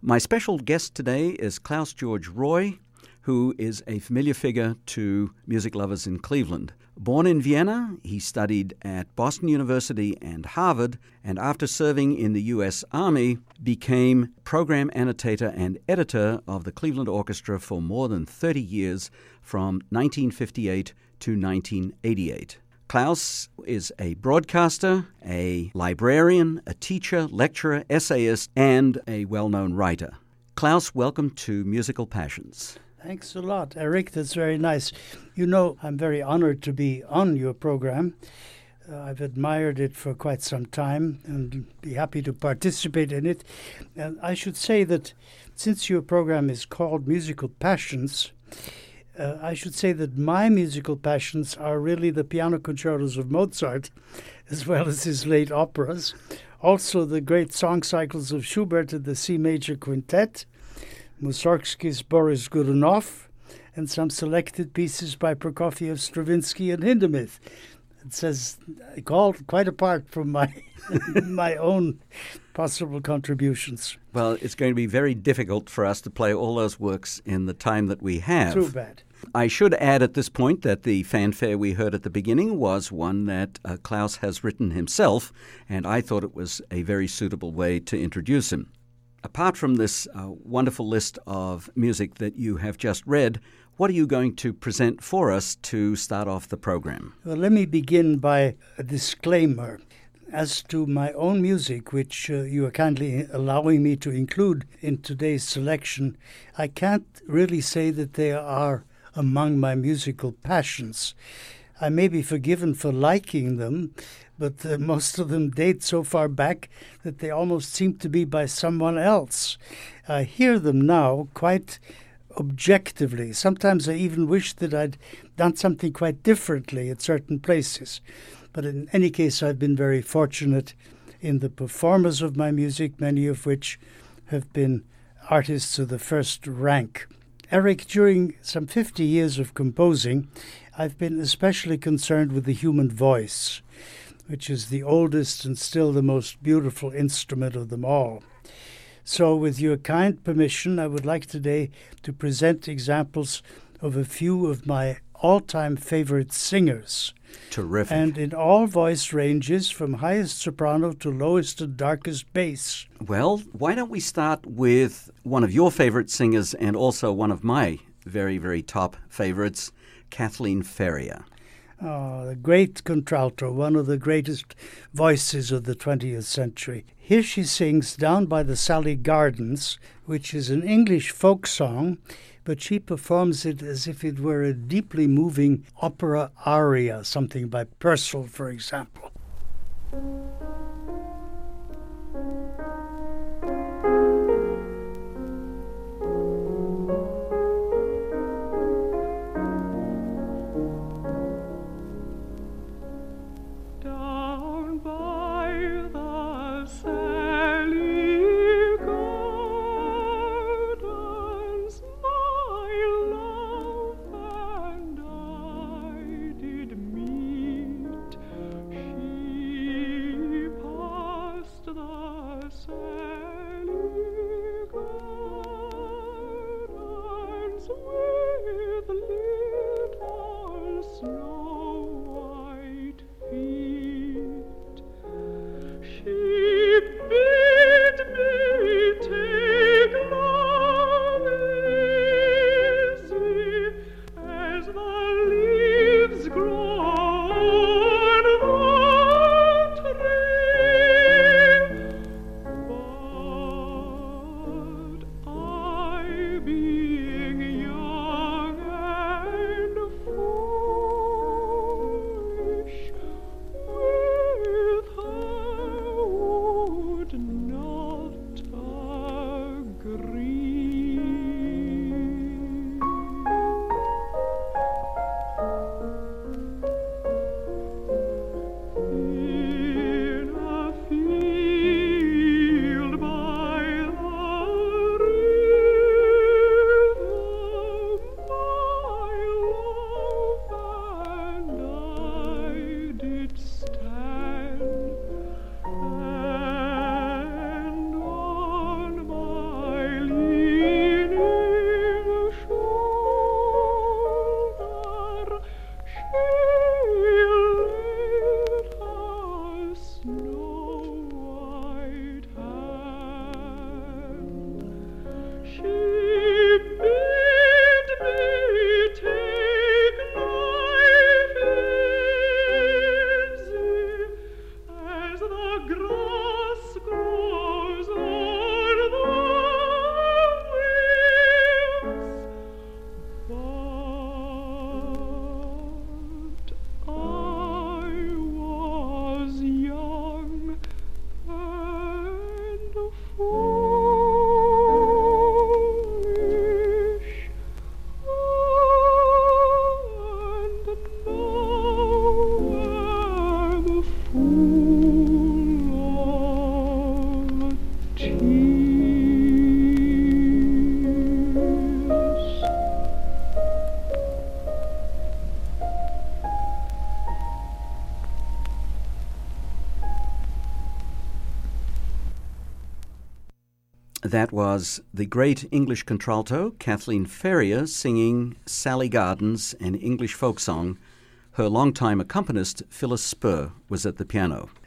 My special guest today is Klaus George Roy, who is a familiar figure to music lovers in Cleveland. Born in Vienna, he studied at Boston University and Harvard, and after serving in the U.S. Army, became program annotator and editor of the Cleveland Orchestra for more than 30 years, from 1958 to 1988. Klaus is a broadcaster, a librarian, a teacher, lecturer, essayist, and a well-known writer. Klaus, welcome to Musical Passions. Thanks a lot, Eric. That's very nice. You know, I'm very honored to be on your program. I've admired it for quite some time and be happy to participate in it. And I should say that since your program is called Musical Passions, I should say that my musical passions are really the piano concertos of Mozart, as well as his late operas. Also the great song cycles of Schubert and the C Major Quintet, Mussorgsky's Boris Godunov, and some selected pieces by Prokofiev, Stravinsky, and Hindemith. It says, quite apart from my my own possible contributions. Well, it's going to be very difficult for us to play all those works in the time that we have. Too bad. I should add at this point that the fanfare we heard at the beginning was one that Klaus has written himself, and I thought it was a very suitable way to introduce him. Apart from this wonderful list of music that you have just read, what are you going to present for us to start off the program? Well, let me begin by a disclaimer. As to my own music, which you are kindly allowing me to include in today's selection, I can't really say that they are among my musical passions. I may be forgiven for liking them, but most of them date so far back that they almost seem to be by someone else. I hear them now quite objectively. Sometimes I even wish that I'd done something quite differently at certain places. But in any case, I've been very fortunate in the performers of my music, many of which have been artists of the first rank. Eric, during some 50 years of composing, I've been especially concerned with the human voice, which is the oldest and still the most beautiful instrument of them all. So with your kind permission, I would like today to present examples of a few of my all-time favorite singers. Terrific. And in all voice ranges, from highest soprano to lowest and darkest bass. Well, why don't we start with one of your favorite singers and also one of my very, very top favorites, Kathleen Ferrier. Oh, the great contralto, one of the greatest voices of the 20th century. Here she sings Down by the Salley Gardens, which is an English folk song, but she performs it as if it were a deeply moving opera aria, something by Purcell, for example. She that was the great English contralto Kathleen Ferrier singing Sally Gardens, an English folk song. Her longtime accompanist, Phyllis Spur, was at the piano.